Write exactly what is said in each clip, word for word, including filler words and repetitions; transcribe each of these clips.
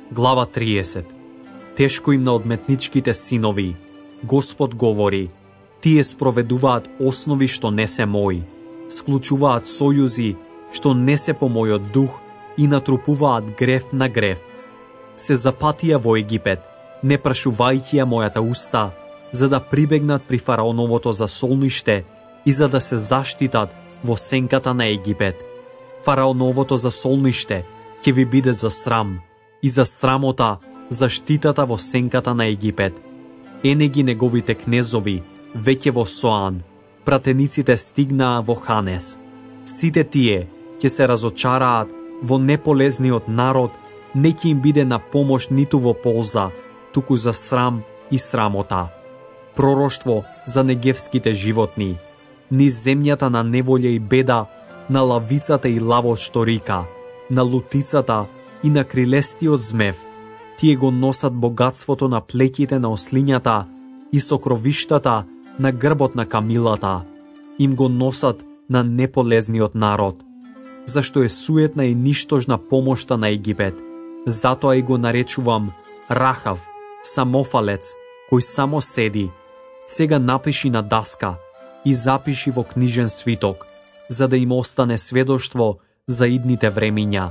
Глава триесет. Тешко им на одметничките синови. Господ говори, тие спроведуваат основи што не се мои, склучуваат сојузи што не се по мојот дух и натрупуваат грев на грев. Се запатија во Египет, не прашувајќи ја мојата уста, за да прибегнат при фараоновото засолниште и за да се заштитат во сенката на Египет. Фараоновото засолниште ќе ви биде за срам и за срамота заштитата во сенката на Египет. Ене ги неговите кнезови веќе во Соан, пратениците стигнаа во Ханес. Сите тие ќе се разочараат во неполезниот народ, не ќе им биде на помош ниту во полза, туку за срам и срамота. Пророштво за негевските животни, низ земјата на неволја и беда, на лавицата и лавот што рика, на лутицата и на крилестиот змев. Тие го носат богатството на плеќите на ослињата и сокровиштата на грбот на камилата. Им го носат на неполезниот народ. Зашто е суетна и ништожна помошта на Египет. Затоа и го наречувам Рахав, самофалец, кој само седи. Сега напиши на даска и запиши во книжен свиток, за да им остане сведоштво за идните времиња.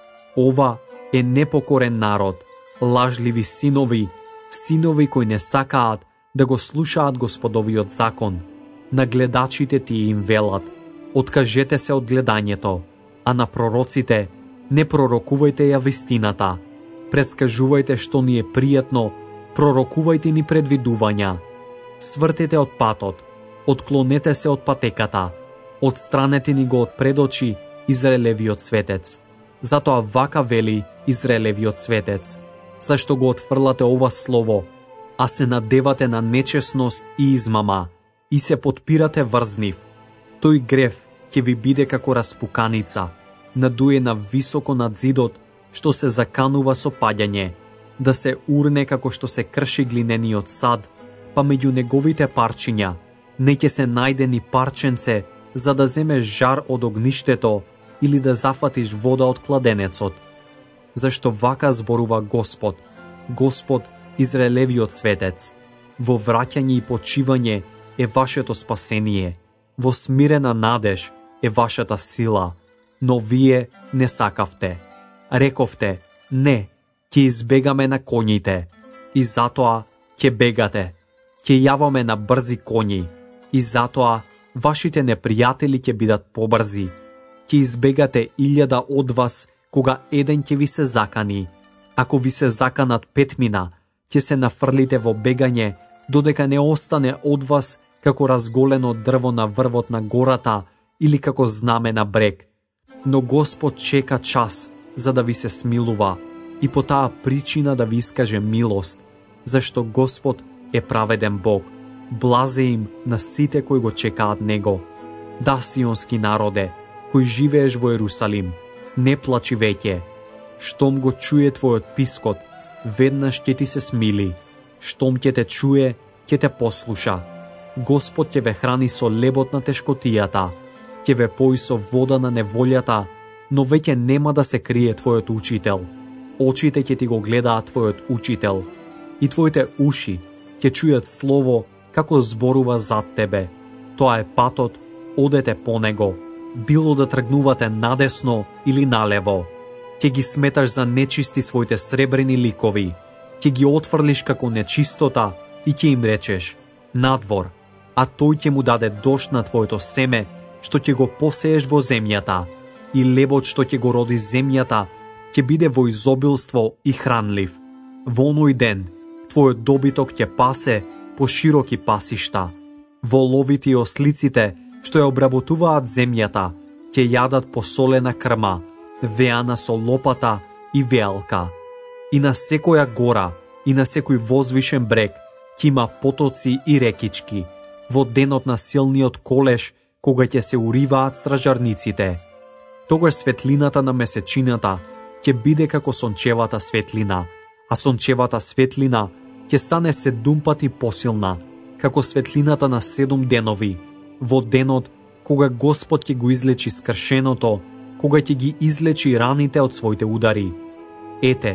Ова е непокорен народ, лажливи синови, синови кои не сакаат да го слушаат Господовиот закон. На гледачите ти им велат, откажете се од гледањето, а на пророците не пророкувајте ја вистината. Предскажувајте што ни е пријатно, пророкувајте ни предвидувања. Свртете од патот, отклонете се од патеката, отстранете ни го од пред очи Израелевиот светец. Затоа вака вели Израелевиот светец, зашто го отфрлате ова слово, а се надевате на нечесност и измама, и се подпирате врз нив. Тој грев ќе ви биде како распуканица, надуена високо над зидот, што се заканува со паѓање, да се урне како што се крши глинениот сад, па меѓу неговите парчиња не ќе се најде ни парченце за да земеш жар од огништето или да зафатиш вода од кладенецот. Зашто вака зборува Господ, Господ Израелевиот светец, во враќање и почивање е вашето спасение, во смирена надеж е вашата сила, но вие не сакавте. Рековте, не, ќе избегаме на коњите, и затоа ќе бегате. Ќе јаваме на брзи коњи, и затоа вашите непријатели ќе бидат побрзи. Ќе избегате илјада од вас, кога еден ќе ви се закани. Ако ви се заканат петмина, ќе се нафрлите во бегање, додека не остане од вас како разголено дрво на врвот на гората или како знаме на брег. Но Господ чека час за да ви се смилува и по таа причина да ви искаже милост, зашто Господ е праведен Бог. Блазе им на сите кои го чекаат Него. Да, сионски народе, кој живееш во Ерусалим, не плачи веќе. Штом го чуе твојот пискот, веднаш ќе ти се смили. Штом ќе те чуе, ќе те послуша. Господ ќе ве храни со лебот на тешкотијата, ќе ве пои со вода на неволјата, но веќе нема да се крие твојот учител. Очите ќе ти го гледаат твојот учител и твоите уши ќе чујат слово како зборува зад тебе. Тоа е патот, одете по него, било да тргнувате надесно или налево. Ќе ги сметаш за нечисти своите сребрени ликови, ќе ги отфрлиш како нечистота и ќе им речеш надвор, а тој ќе му даде дожд на твоето семе, што ќе го посееш во земјата, и лебот што ќе го роди земјата, ќе биде во изобилство и хранлив. Во оној ден, твојот добиток ќе пасе по широки пасишта. Воловите и ослиците, што ја обработуваат земјата, ќе јадат посолена крма, веана со лопата и веалка. И на секоја гора, и на секој возвишен брег, ќе има потоци и рекички, во денот на силниот колеш, кога ќе се уриваат стражарниците. Тогаш светлината на месечината ќе биде како сончевата светлина, а сончевата светлина ќе стане седум пати посилна, како светлината на седум денови, во денот кога Господ ќе го излечи скршеното, кога ќе ги излечи раните од своите удари. Ете,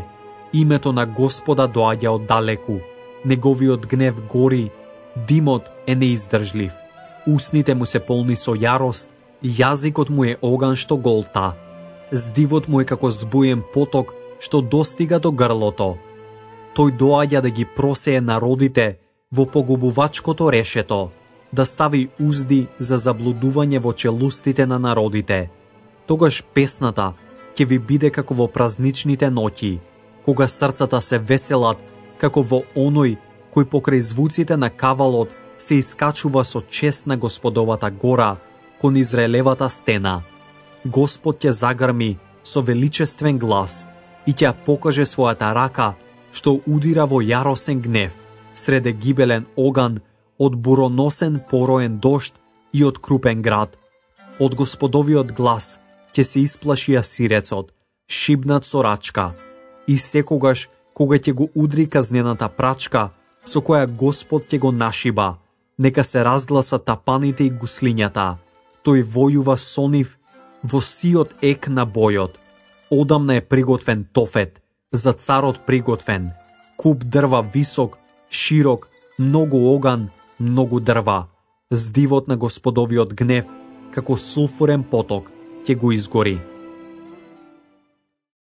Името на Господа доаѓа од далеку, неговиот гнев гори, димот е неиздржлив. Устните му се полни со јарост, јазикот му е оган што голта. Здивот му е како збуен поток што достига до грлото. Тој доаѓа да ги просее народите во погубувачкото решето, да стави узди за заблудување во челустите на народите. Тогаш песната ќе ви биде како во празничните ноќи, кога срцата се веселат, како во оној кој покрај звуците на кавалот се искачува со чест на Господовата гора, кон Израелевата стена. Господ ќе загрми со величествен глас и ќе покаже својата рака, што удира во јаросен гнев, среде гибелен оган, од буроносен пороен дожд и од крупен град. Од Господовиот глас ќе се исплаши асирецот, шибнат со рачка, и секогаш кога ќе го удри казнената прачка, со која Господ ќе го нашиба, нека се разгласат тапаните и гуслињата. Тој војува со нив во сиот ек на бојот. Одамна е приготвен Тофет, за царот приготвен, куп дрва висок, широк, многу оган, многу дрва. Здивот на Господовиот гнев, како сулфурен поток, ќе го изгори.